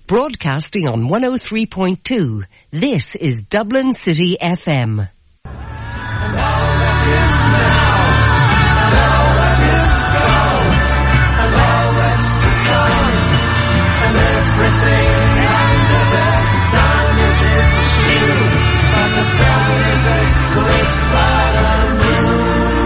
Broadcasting on 103.2, this is Dublin City FM. And all that is now, and all that is gone, and all that's to come, and everything under the sun is true, but the sun is eclipsed by the moon.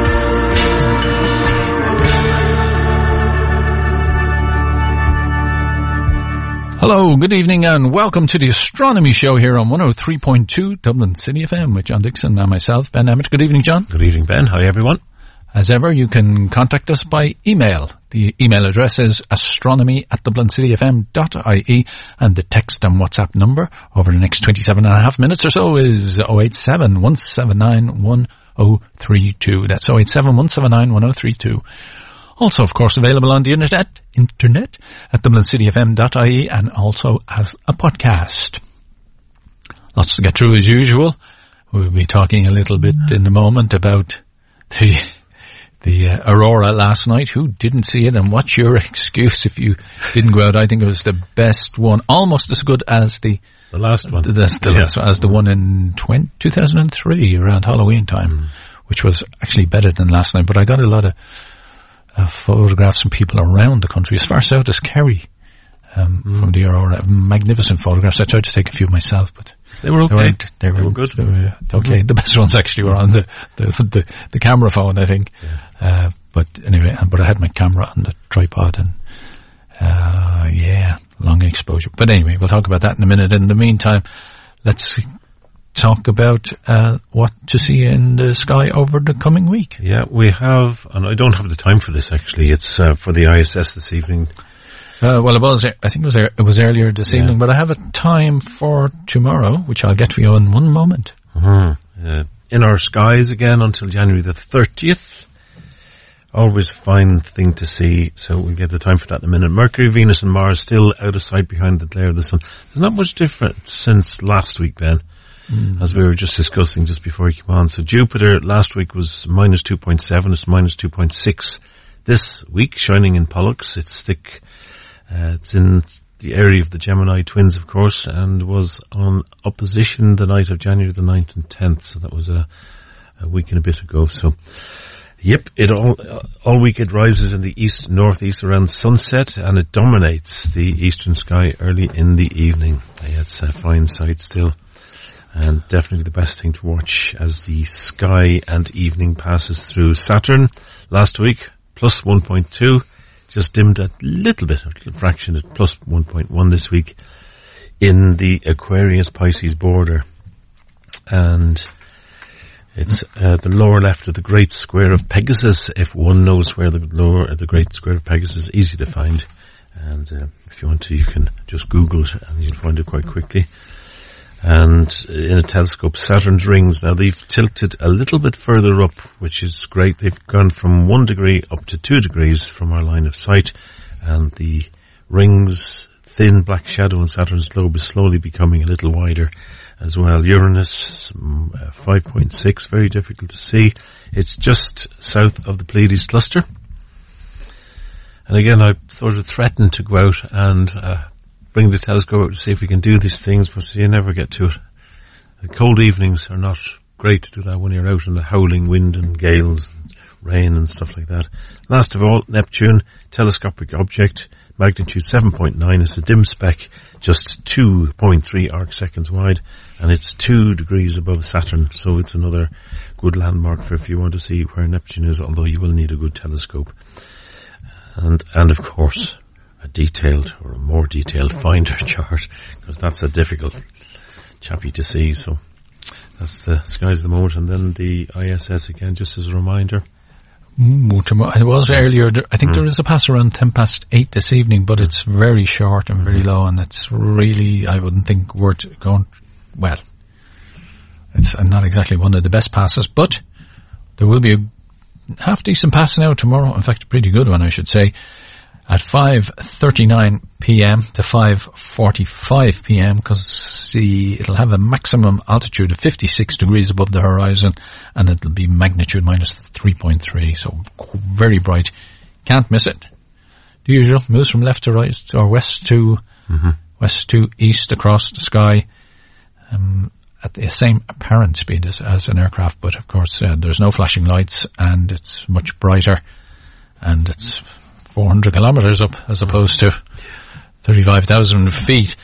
Hello, good evening and welcome to the Astronomy Show here on 103.2 Dublin City FM with John Dixon and myself, Ben Emmett. Good evening, John. Good evening, Ben. Hi, everyone. As ever, you can contact us by email. The email address is astronomy@dublincityfm.ie and the text and WhatsApp number over the next 27 and a half minutes or so is 087 179 1032. That's 087 179 1032. Also, of course, available on the internet at dublincityfm.ie and also as a podcast. Lots to get through as usual. We'll be talking a little bit in a moment about the aurora last night. Who didn't see it, and what's your excuse if you didn't go out? I think it was the best one, almost as good as the last one. Last one, as the one in 2003 around Halloween time, which was actually better than last night. But I got a lot of photographs from people around the country, as far south as Kerry, from the aurora. Magnificent photographs. I tried to take a few myself, but they were okay. They were good. They were okay. The best ones actually were on the camera phone, I think. Yeah. But anyway, but I had my camera on the tripod and, long exposure. But anyway, we'll talk about that in a minute. In the meantime, let's talk about what to see in the sky over the coming week. Yeah, we have, and I don't have the time for this actually. It's for the ISS this evening. Well, I think it was earlier this evening, but I have a time for tomorrow, which I'll get for you in one moment. In our skies again until January the 30th. Always a fine thing to see, so we'll get the time for that in a minute. Mercury, Venus and Mars still out of sight behind the glare of the sun. There's not much difference since last week, Ben. As we were just discussing just before you came on. So Jupiter last week was minus 2.7, it's minus 2.6 this week, shining in Pollux. It's in the area of the Gemini twins, of course, and was on opposition the night of January the 9th and 10th, so that was a week and a bit ago. So, yep, all week it rises in the east-northeast around sunset, and it dominates the eastern sky early in the evening. It's a fine sight still. And definitely the best thing to watch as the sky and evening passes through. Saturn, last week, plus 1.2, just dimmed a little bit, a little fraction at plus 1.1 this week in the Aquarius-Pisces border. And it's the lower left of the Great Square of Pegasus. If one knows where the Great Square of Pegasus is, easy to find. And if you want to, you can just Google it and you'll find it quite quickly. And in a telescope, Saturn's rings, now they've tilted a little bit further up, which is great. They've gone from 1 degree up to 2 degrees from our line of sight, and the rings, thin black shadow in Saturn's globe is slowly becoming a little wider as well. Uranus, 5.6, very difficult to see. It's just south of the Pleiades cluster. And again, I sort of threatened to go out and bring the telescope out to see if we can do these things, but you never get to it. The cold evenings are not great to do that when you're out in the howling wind and gales and rain and stuff like that. Last of all, Neptune, telescopic object, magnitude 7.9. It's a dim speck, just 2.3 arc seconds wide, and it's 2 degrees above Saturn, so it's another good landmark for if you want to see where Neptune is, although you will need a good telescope. And of course, a more detailed finder chart, because that's a difficult chappy to see. So that's the skies at the moment, and then the ISS again, just as a reminder. It was earlier. I think there is a pass around 8:10 this evening, but it's very short and very low, and it's really, I wouldn't think, worth going. Well, it's not exactly one of the best passes, but there will be a half decent pass now tomorrow. In fact, a pretty good one, I should say. At 5:39 p.m. to 5:45 p.m. because it'll have a maximum altitude of 56 degrees above the horizon, and it'll be magnitude minus 3.3, so very bright. Can't miss it. The usual, moves from left to right or west to west to east across the sky, at the same apparent speed as an aircraft, but of course there's no flashing lights and it's much brighter, and it's 400 kilometers up as opposed to 35,000 feet.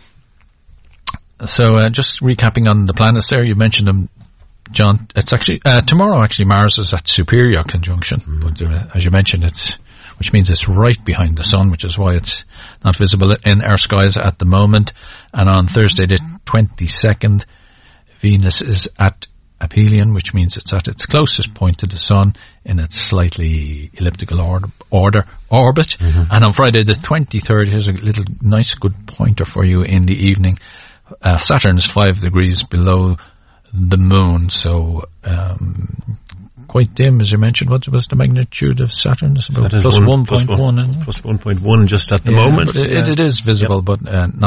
So just recapping on the planets there, you mentioned them, John. It's actually tomorrow. Actually, Mars is at Superior conjunction, but as you mentioned, which means it's right behind the Sun, which is why it's not visible in our skies at the moment. And on Thursday, the 22nd, Venus is at aphelion, which means it's at its closest point to the Sun in its slightly elliptical orbit. And on Friday, the 23rd, here's a little nice good pointer for you in the evening. Saturn is 5 degrees below the Moon, so quite dim, as you mentioned. What was the magnitude of Saturn? It's about plus 1.1. Plus 1.1 just at the moment. But it is visible, but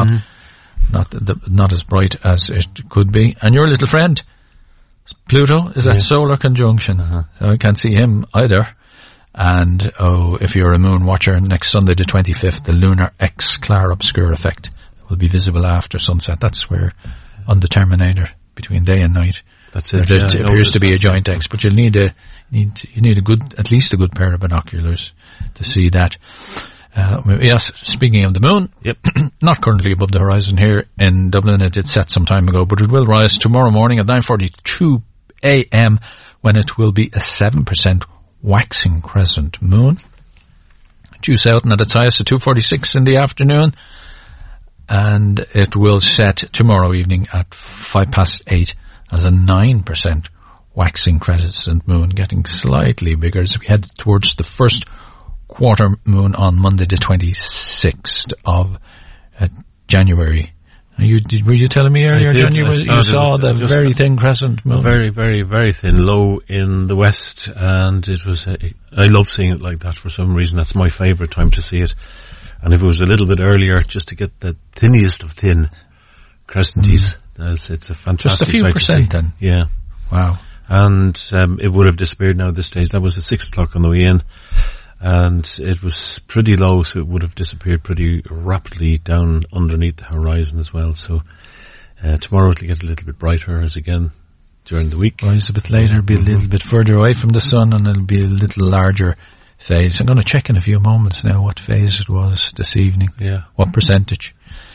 not as bright as it could be. And your little friend, Pluto, is at solar conjunction. So I can't see him either. And, if you're a moon watcher, next Sunday the 25th, the lunar X-Clar obscure effect will be visible after sunset. That's where, on the Terminator, between day and night, that's it. There appears to be a giant X, but you'll need at least a good pair of binoculars to see that. Yes, speaking of the moon, not currently above the horizon here in Dublin. It did set some time ago, but it will rise tomorrow morning at 9:42 a.m. when it will be a 7% waxing crescent moon. Due south and at its highest at 2:46 in the afternoon. And it will set tomorrow evening at 8:05 as a 9% waxing crescent moon, getting slightly bigger as we head towards the first quarter moon on Monday the 26th of January. Were you telling me earlier, John, you saw the very thin crescent moon? Very, very, very thin, low in the west, and it was, I love seeing it like that for some reason. That's my favourite time to see it. And if it was a little bit earlier, just to get the thinniest of thin crescenties, it's a fantastic just a few percent then? Yeah. Wow. And it would have disappeared now at this stage. That was at 6 o'clock on the way in. And it was pretty low, so it would have disappeared pretty rapidly down underneath the horizon as well. So tomorrow it'll get a little bit brighter as again during the week. Rise a bit later, be a little bit further away from the Sun, and it'll be a little larger phase. I'm going to check in a few moments now what phase it was this evening. Yeah. What percentage.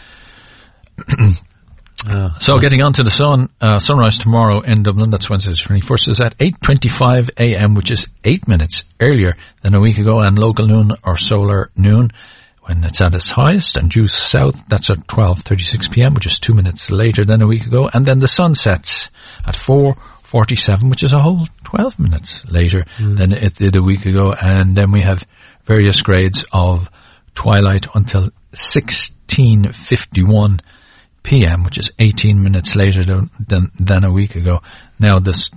So getting on to the Sun, sunrise tomorrow in Dublin, that's Wednesday the 21st, is at 8:25 a.m, which is 8 minutes earlier than a week ago, and local noon or solar noon when it's at its highest, and due south, that's at 12:36 p.m, which is 2 minutes later than a week ago, and then the sun sets at 4:47, which is a whole 12 minutes later than it did a week ago, and then we have various grades of twilight until 16:51 p.m., which is 18 minutes later than a week ago. Now,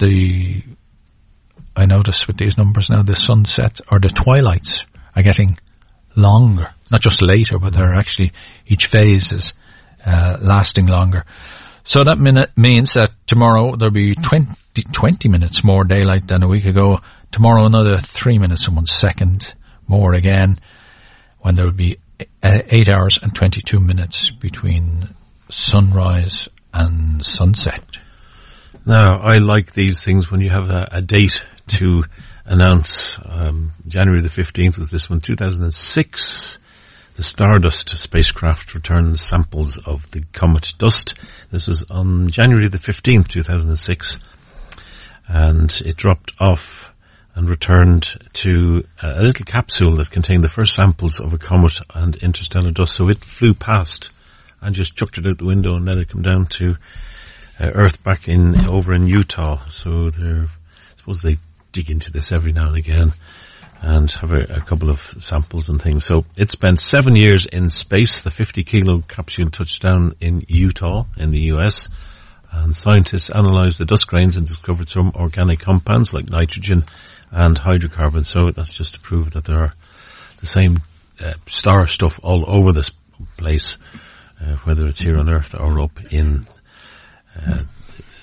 I notice with these numbers now, the sunset or the twilights are getting longer, not just later, but they're actually, each phase is lasting longer. So that means that tomorrow there'll be 20 minutes more daylight than a week ago. Tomorrow another 3 minutes and 1 second more again, when there will be 8 hours and 22 minutes between sunrise and sunset. Now, I like these things when you have a date to announce. January the 15th was this one, 2006. The Stardust spacecraft returns samples of the comet dust. This was on January the 15th, 2006. And it dropped off and returned to a little capsule that contained the first samples of a comet and interstellar dust. So it flew past and just chucked it out the window and let it come down to Earth back over in Utah. So I suppose they dig into this every now and again and have a couple of samples and things. So it spent 7 years in space. The 50-kilo capsule touched down in Utah in the US, and scientists analysed the dust grains and discovered some organic compounds like nitrogen and hydrocarbons. So that's just to prove that there are the same star stuff all over this place, whether it's here on Earth or up in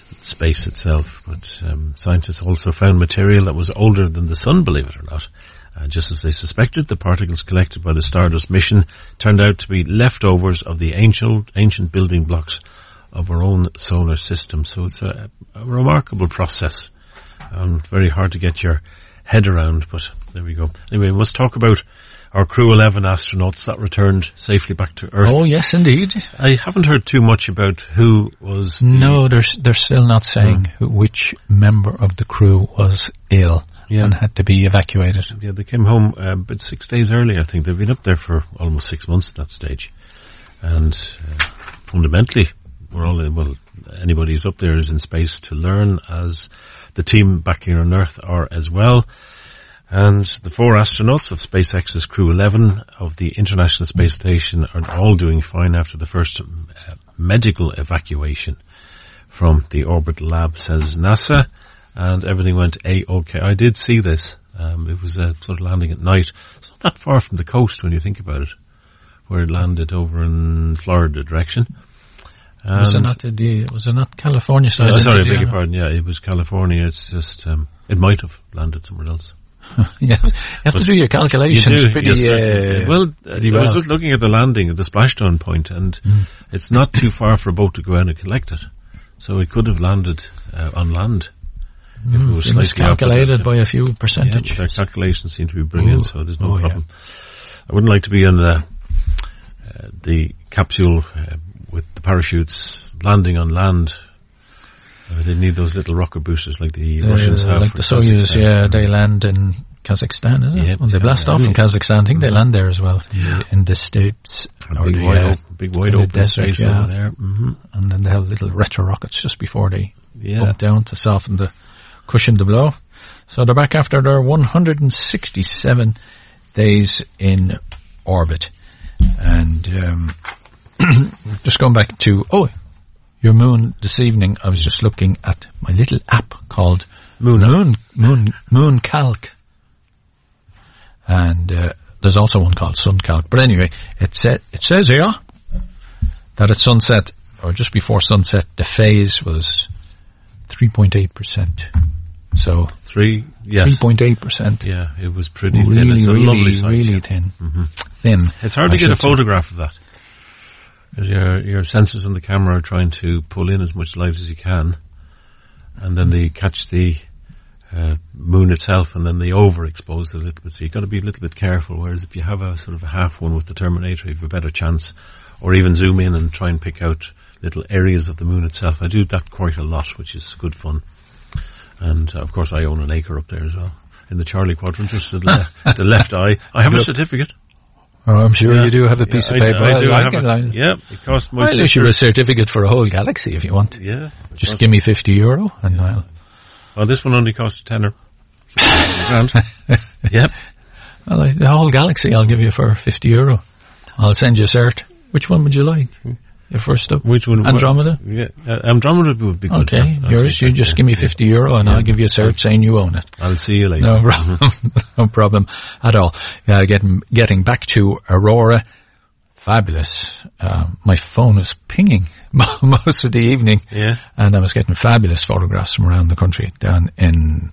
space itself. But scientists also found material that was older than the sun, believe it or not, Just as they suspected, the particles collected by the Stardust mission turned out to be leftovers of the ancient building blocks of our own solar system. So it's a remarkable process. Very hard to get your head around, but there we go. Anyway, let's talk about our Crew 11 astronauts that returned safely back to Earth. Oh, yes, indeed. I haven't heard too much about who was... No, they're still not saying which member of the crew was ill and had to be evacuated. Yeah, they came home about 6 days early, I think. They've been up there for almost 6 months at that stage. And fundamentally, anybody who's up there is in space to learn, as the team back here on Earth are as well. And the 4 astronauts of SpaceX's Crew 11 of the International Space Station are all doing fine after the first medical evacuation from the orbital lab, says NASA, and everything went A-OK. I did see this. It was a sort of landing at night. It's not that far from the coast when you think about it, where it landed over in Florida direction. Was it not California side? Sorry, I beg your pardon. Yeah, it was California. It's just, it might have landed somewhere else. Yeah, you have to do your calculations. You do, pretty, yes, I was just looking at the landing at the splashdown point, and it's not too far for a boat to go out and collect it. So it could have landed on land. If it was miscalculated by a few percentage. Yeah, their calculations seem to be brilliant, so there's no problem. Yeah. I wouldn't like to be in the capsule with the parachutes landing on land. They need those little rocket boosters like the Russians have. Like the Soyuz, they land in Kazakhstan, isn't it? Well, they blast off in Kazakhstan. I think they land there as well, in the States. Big wide open space over there. Mm-hmm. And then they have little retro rockets just before they pump down to cushion the blow. So they're back after their 167 days in orbit. And just going back to... your moon this evening, I was just looking at my little app called Moon Calc. And there's also one called Sun Calc. But anyway, it says here that at sunset, or just before sunset, the phase was 3.8%. So 3.8%. Yeah, it was pretty thin. It's a lovely sight, really thin. Mm-hmm. Thin. It's hard to get a photograph of that. Because your sensors on the camera are trying to pull in as much light as you can, and then they catch the moon itself, and then they overexpose it a little bit. So you've got to be a little bit careful. Whereas if you have a sort of a half one with the Terminator, you have a better chance. Or even zoom in and try and pick out little areas of the moon itself. I do that quite a lot, which is good fun. And of course, I own an acre up there as well in the Charlie Quadrant, just to the left eye. I have a certificate. Oh, I'm sure you do have a piece of paper. I do have it. Yeah, it cost my sister. I'll issue a certificate for a whole galaxy if you want. Yeah. Just give me €50 and I'll... Well, this one only costs a tenner. Yep. Well, the whole galaxy I'll give you for €50. I'll send you a cert. Which one would you like? Your first up? Which one? Andromeda? Yeah, Andromeda would be good. Okay, yours. You just give me €50 and I'll give you a cert saying you own it. I'll see you later. No problem. No problem at all. Getting back to Aurora. Fabulous. My phone was pinging most of the evening. Yeah. And I was getting fabulous photographs from around the country, down in,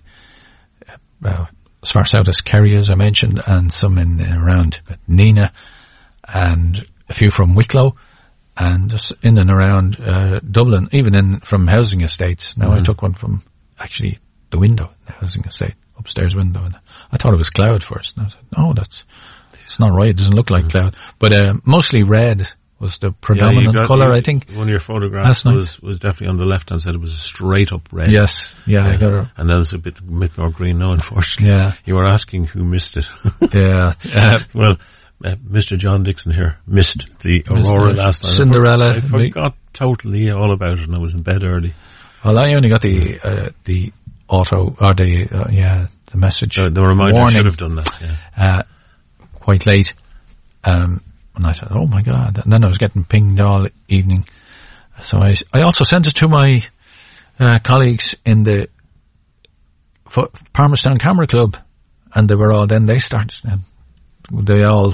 as far south as Kerry, as I mentioned, and some around Nina, and a few from Wicklow, and just in and around Dublin, even from housing estates. Now I took one from actually the window, the housing estate, upstairs window, and I thought it was cloud first. And I said, no, it's not right. It doesn't look like cloud. But mostly red was the predominant colour, I think. One of your photographs was definitely on the left-hand side. It was a straight up red. Yes, I got it. And then it's a bit more green now, unfortunately. Yeah. You were asking who missed it. Yeah. Well, Mr. John Dixon here missed the Aurora last night. Cinderella. I forgot totally all about it, and I was in bed early. Well, I only got the auto, or the message. The reminder, warning. I should have done that, yeah. Quite late. And I said, oh my God. And then I was getting pinged all evening. So I also sent it to my colleagues in the Palmerstown Camera Club, and they all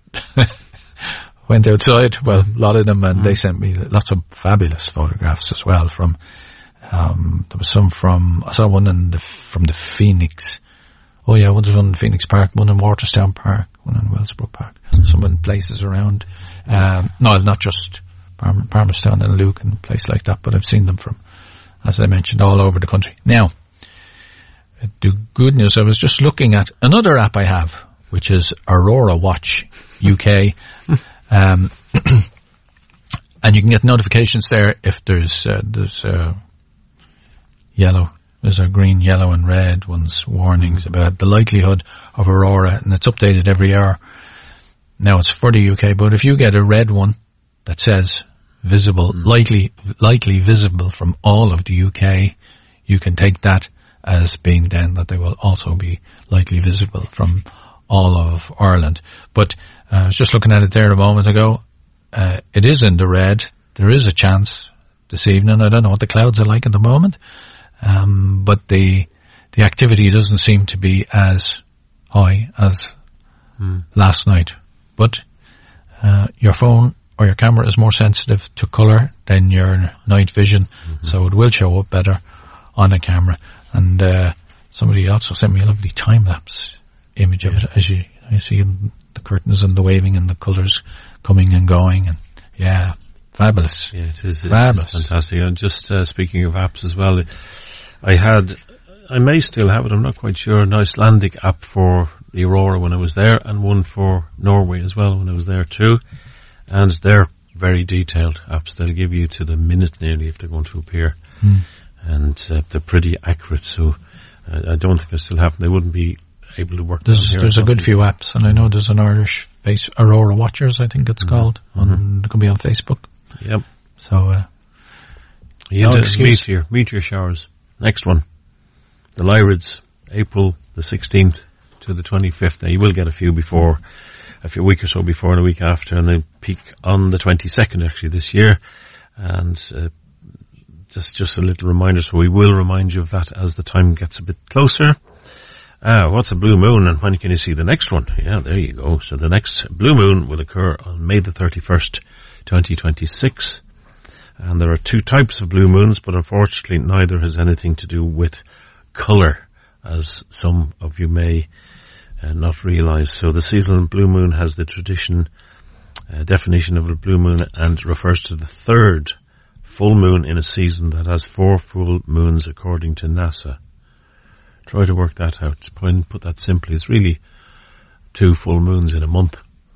went outside, well, a lot of them, and they sent me lots of fabulous photographs as well from, there was some I saw one from the Phoenix Oh yeah, one's one in Phoenix Park, one in Waterstown Park, one in Wellsbrook Park, some in places around. No, not just Palmerstown and Luke and a place like that, but I've seen them from, as I mentioned, all over the country. Now, the good news, I was just looking at another app I have, which is Aurora Watch UK. And you can get notifications there if there's yellow. There's a green, yellow and red ones, warnings about the likelihood of aurora, and it's updated every hour. Now it's for the UK, but if you get a red one that says visible, likely visible from all of the UK, you can take that as being then that they will also be likely visible from all of Ireland. But I was just looking at it there a moment ago. It is in the red. There is a chance this evening. I don't know what the clouds are like at the moment. But the activity doesn't seem to be as high as last night. But your phone or your camera is more sensitive to colour than your night vision, so it will show up better on a camera. And somebody also sent me a lovely time-lapse image of it, as you see the curtains and the waving and the colours coming and going, and yeah, fabulous. Yeah, it is fabulous. Fantastic. And just speaking of apps as well, I may still have it, I'm not quite sure, an Icelandic app for the Aurora when I was there, and one for Norway as well when I was there too. And they're very detailed apps. They'll give you to the minute nearly if they're going to appear. And they're pretty accurate, so I don't think I still have them. They wouldn't be able to work. There's a good few apps, and I know there's an Irish Aurora Watchers, I think it's called. It can be on Facebook. Yep. So, meteor showers. Next one. The Lyrids, April the 16th to the 25th. Now you will get a few week or so before and a week after, and they peak on the 22nd actually this year. And, just a little reminder, so we will remind you of that as the time gets a bit closer. What's a blue moon and when can you see the next one? Yeah, there you go. So the next blue moon will occur on May the 31st, 2026. And there are two types of blue moons, but unfortunately neither has anything to do with colour, as some of you may not realise. So the seasonal blue moon has the definition of a blue moon and refers to the third full moon in a season that has 4 full moons according to NASA. Try to work that out. To put that simply, it's really 2 full moons in a month.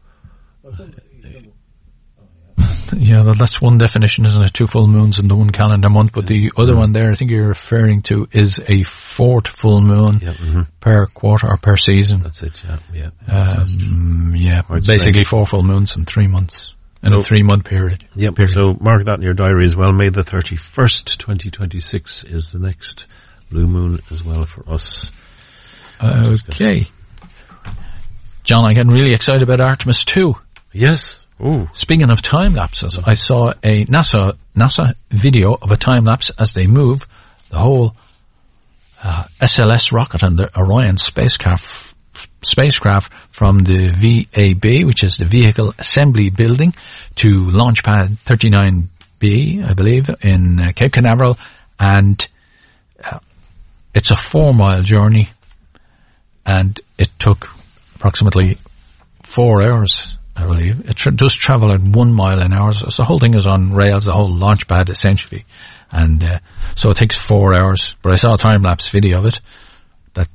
Yeah, well, that's one definition, isn't it? 2 full moons in the one calendar month. But the other one there, I think you're referring to, is a 4th full moon per quarter or per season. That's it. Yeah. Basically 4 full moons in 3 months. In a 3-month period. Yep. So mark that in your diary as well. May the 31st, 2026 is the next blue moon as well for us. Okay. John, I'm getting really excited about Artemis 2. Yes. Ooh. Speaking of time lapses, I saw a NASA video of a time lapse as they move the whole SLS rocket and the Orion spacecraft from the VAB, which is the Vehicle Assembly Building, to Launch Pad 39B, I believe, in Cape Canaveral, and it's a 4-mile journey, and it took approximately 4 hours, I believe. It does travel at 1 mile an hour, so the whole thing is on rails, the whole launch pad essentially, and so it takes 4 hours. But I saw a time-lapse video of it that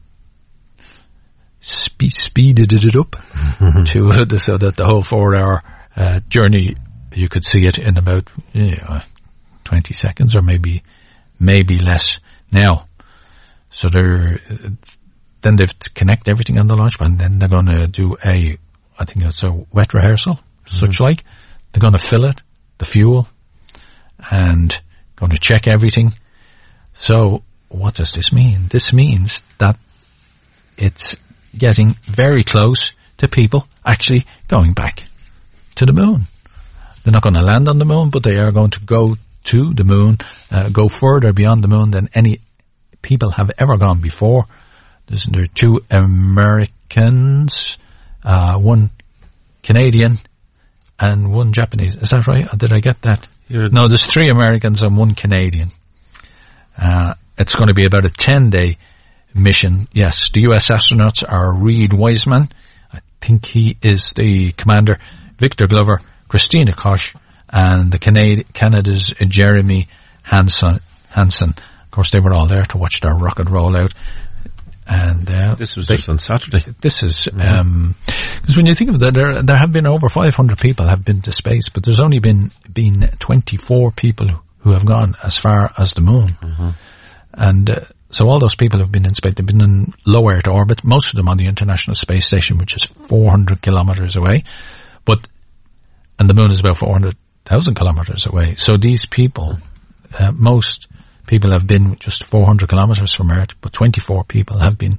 speeded it up to so that the whole 4-hour journey, you could see it in about 20 seconds or maybe less. Now, so then they've to connect everything on the launch pad, and then they're going to do I think it's a wet rehearsal, such like. They're going to fill it, the fuel, and going to check everything. So what does this mean? This means that it's getting very close to people actually going back to the moon. They're not going to land on the moon, but they are going to go to the moon, go further beyond the moon than any people have ever gone before. There are 2 Americans, 1 Canadian, and 1 Japanese. Is that right? Or did I get that? No, there's 3 Americans and 1 Canadian. It's going to be about a 10-day mission. Yes, the US astronauts are Reed Wiseman, I think he is the commander, Victor Glover, Christina Koch, and the Canada's Jeremy Hansen. Of course, they were all there to watch their rocket roll out. And this was just on Saturday. This is because when you think of it, there have been over 500 people have been to space, but there's only been 24 people who have gone as far as the moon. And so all those people have been in space. They've been in low Earth orbit, most of them on the International Space Station, which is 400 kilometers away. And the moon is about 400,000 kilometers away. So these people, most people have been just 400 kilometers from Earth, but 24 people have been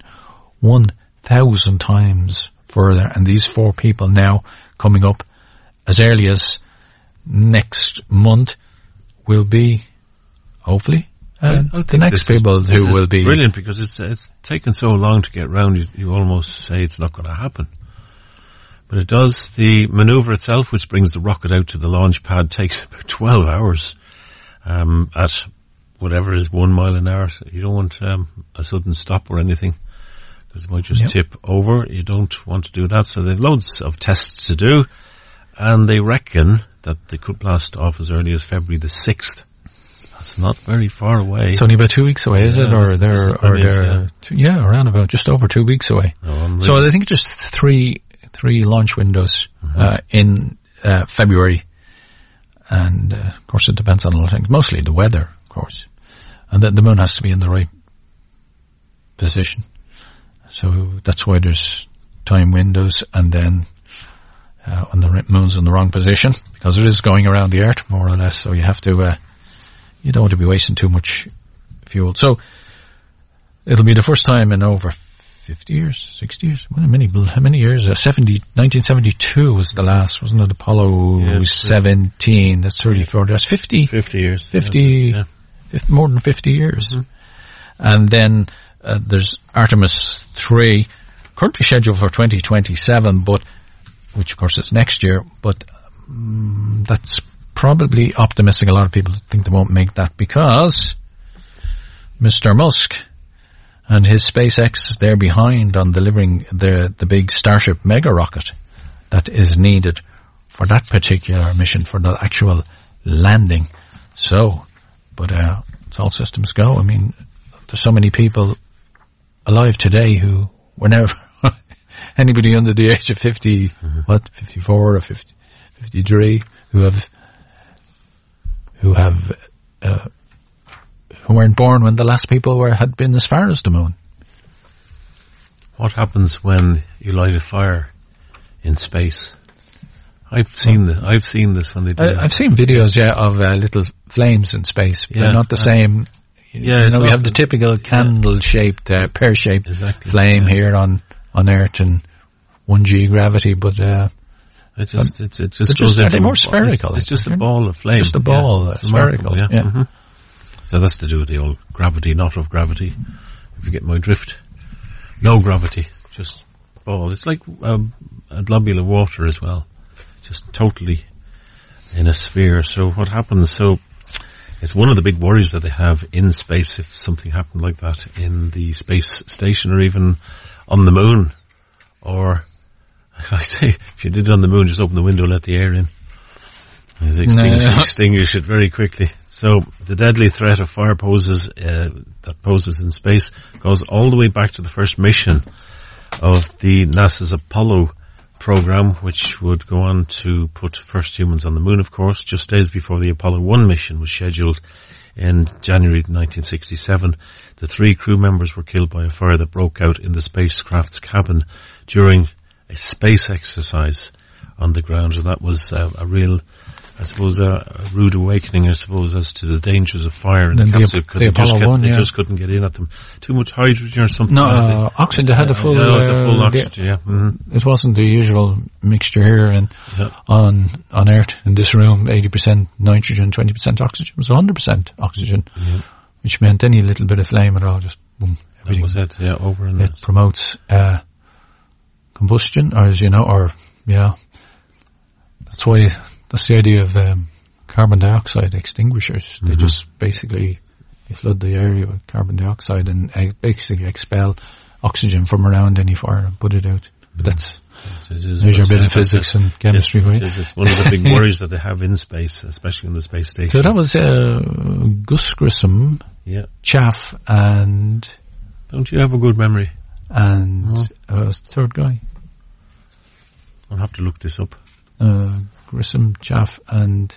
1,000 times further. And these 4 people now coming up as early as next month will be, hopefully, the next people who will be brilliant, because it's taken so long to get round. You almost say it's not going to happen, but it does. The maneuver itself, which brings the rocket out to the launch pad, takes about 12 hours at whatever is 1 mile an hour. You don't want a sudden stop or anything, because it might just tip over. You don't want to do that. So there's loads of tests to do, and they reckon that they could blast off as early as February the 6th. That's not very far away. It's only about 2 weeks away, is it? Or they're around about just over 2 weeks away. So I think just three launch windows in February, and of course it depends on a lot of things. Mostly the weather, of course, and then the moon has to be in the right position. So that's why there's time windows, and then when the moon's in the wrong position, because it is going around the Earth more or less. So you have to. You don't want to be wasting too much fuel. So it'll be the first time in over 50 years, 60 years. How many years? 1972 was the last, wasn't it? Apollo 17. That's 34. That's 50. 50 years. 50, more than 50 years. And then there's Artemis 3, currently scheduled for 2027, but which of course is next year. But that's probably optimistic. A lot of people think they won't make that, because Mr. Musk and his SpaceX, they're behind on delivering the big Starship mega rocket that is needed for that particular mission, for the actual landing. So, but it's all systems go. I mean, there's so many people alive today who were never anybody under the age of 50, 54 or 50, 53, who weren't born when the last people had been as far as the moon. What happens when you light a fire in space? I've seen this when they do. I've seen videos, of little flames in space. They're not the same. We have the typical candle-shaped, pear-shaped flame here on Earth and 1G gravity, but it's just more spherical. It's just a ball of flame. Just a ball, spherical. So that's to do with the old gravity, not of gravity. If you get my drift, no gravity, just ball. It's like a globule of water as well, just totally in a sphere. So what happens? So it's one of the big worries that they have in space. If something happened like that in the space station, or even on the moon, or I say, if you did it on the moon, just open the window, let the air in. Extinguish it very quickly. So the deadly threat of fire poses in space goes all the way back to the first mission of the NASA's Apollo program, which would go on to put first humans on the moon, of course, just days before the Apollo 1 mission was scheduled in January 1967. The 3 crew members were killed by a fire that broke out in the spacecraft's cabin during a space exercise on the ground. And that was a real, I suppose, a rude awakening, I suppose, as to the dangers of fire. And the Apollo 1, they just couldn't get in at them. Too much hydrogen or something. No, oxygen. They had the full oxygen, It wasn't the usual mixture here on Earth, in this room, 80% nitrogen, 20% oxygen. It was 100% oxygen, which meant any little bit of flame at all, just boom, everything. That was it, over in it promotes combustion, that's the idea of carbon dioxide extinguishers. They just basically You flood the area with carbon dioxide and basically expel oxygen from around any fire and put it out. But there's your bit of physics and chemistry for you. It's one of the big worries that they have in space, especially in the space station. So that was Gus Grissom, Chaff, and... Don't you have a good memory? And was the third guy? I'll have to look this up. Grissom, Chaff, and...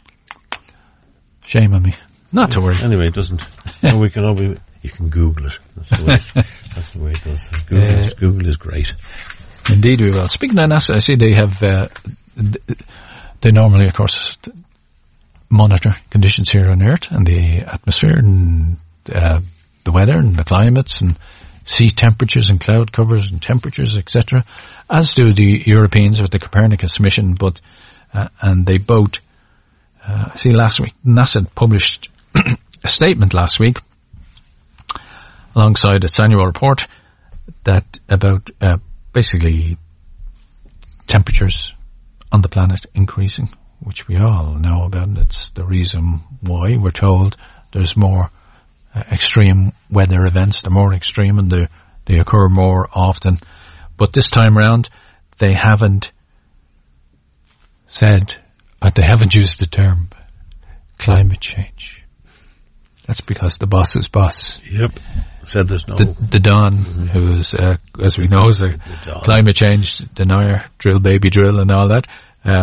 Shame on me. Not to worry. Anyway, it doesn't. We can all be... You can Google it. That's the way it does. Google is great. Indeed we will. Speaking of NASA, I see they have, they normally, of course, monitor conditions here on Earth and the atmosphere and the weather and the climates and sea temperatures and cloud covers and temperatures, etc., as do the Europeans with the Copernicus mission. But and they both, I see last week, NASA published a statement last week alongside its annual report that about basically temperatures on the planet increasing, which we all know about, and it's the reason why we're told there's more extreme weather events. They're more extreme and they occur more often. But this time round, they haven't said, they haven't used the term climate change. That's because the boss's boss. Yep. Said there's no... The Don, who's, as we know, is a climate change denier, drill baby drill and all that.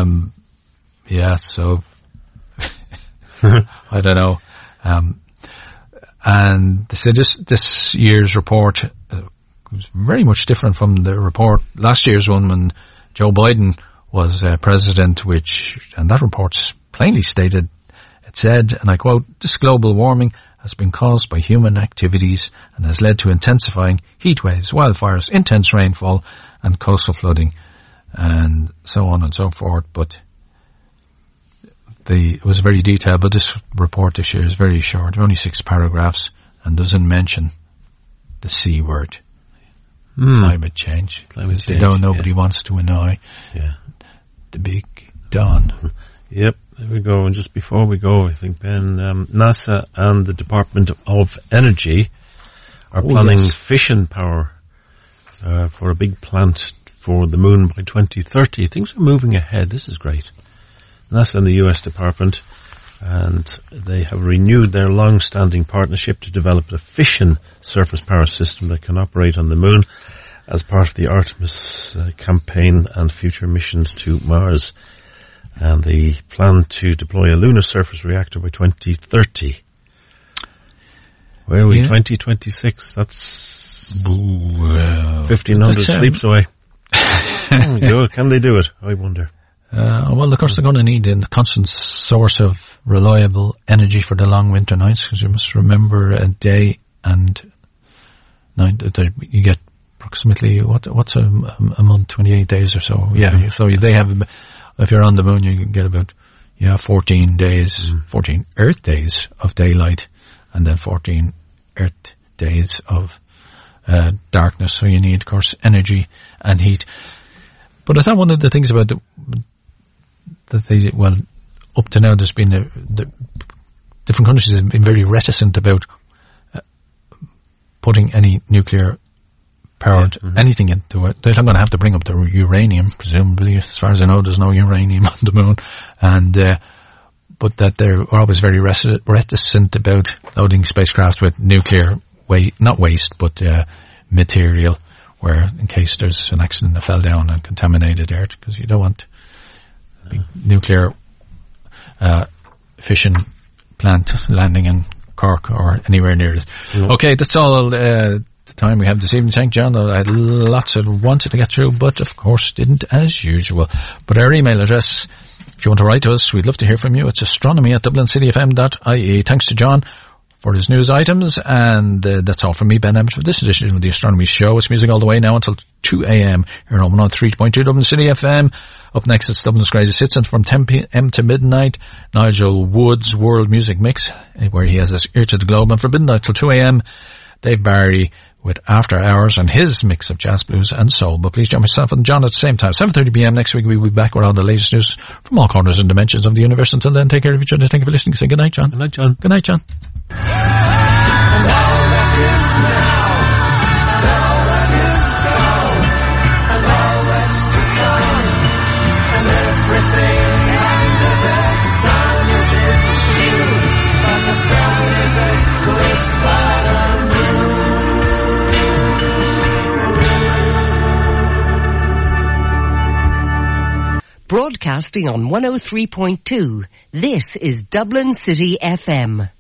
So... I don't know. And so this year's report was very much different from the report, last year's one when Joe Biden was president, and that report plainly stated, it said, and I quote, "This global warming has been caused by human activities and has led to intensifying heat waves, wildfires, intense rainfall and coastal flooding," and so on and so forth. But it was very detailed, but this report this year is very short, only 6 paragraphs, and doesn't mention the C word, climate change. Nobody wants to annoy the big Don. Yep, there we go. And just before we go, I think, Ben, NASA and the Department of Energy are planning fission power for a big plant for the moon by 2030. Things are moving ahead. This is great. NASA and the US Department, and they have renewed their long-standing partnership to develop a fission surface power system that can operate on the moon as part of the Artemis campaign and future missions to Mars. And they plan to deploy a lunar surface reactor by 2030. Where are we? 2026. That's 1,500 sleeps away. Can they do it? I wonder. Well, of course, they're going to need a constant source of reliable energy for the long winter nights, because you must remember a day and night that you get approximately, what's a month, 28 days or so. Yeah, so they have, if you're on the moon, you can get about, 14 days, 14 Earth days of daylight, and then 14 Earth days of darkness. So you need, of course, energy and heat. But I thought one of the things about up to now there's been the different countries have been very reticent about putting any nuclear powered anything into it. They're not going to have to bring up the uranium, presumably. As far as I know, there's no uranium on the moon, and but that they're always very reticent about loading spacecraft with nuclear not waste, but material, where in case there's an accident that fell down and contaminated Earth, because you don't want big nuclear fission plant landing in Cork or anywhere near it. Okay, that's all the time we have this evening. Thank John. I had lots I wanted to get through, but of course didn't, as usual. But our email address, if you want to write to us, we'd love to hear from you. It's astronomy@dublincityfm.ie. Thanks to John for his news items, and that's all from me, Ben Emmett, for this edition of the Astronomy Show. It's music all the way now until 2 a.m. here on 103.2 Dublin City FM. Up next, it's Dublin's Greatest Hits, and from 10 p.m. to midnight, Nigel Wood's World Music Mix, where he has his ear to the globe. And from midnight till 2 a.m., Dave Barry with After Hours and his mix of jazz, blues and soul. But please join myself and John at the same time. 7:30 p.m. next week, we'll be back with all the latest news from all corners and dimensions of the universe. Until then, take care of each other. Thank you for listening. Say good night, John. Good night, John. Good night, John. now, and all that is gone, and all that's to come, and everything under the sun is its due, but the sun is eclipsed by the moon. Broadcasting on 103.2, this is Dublin City FM.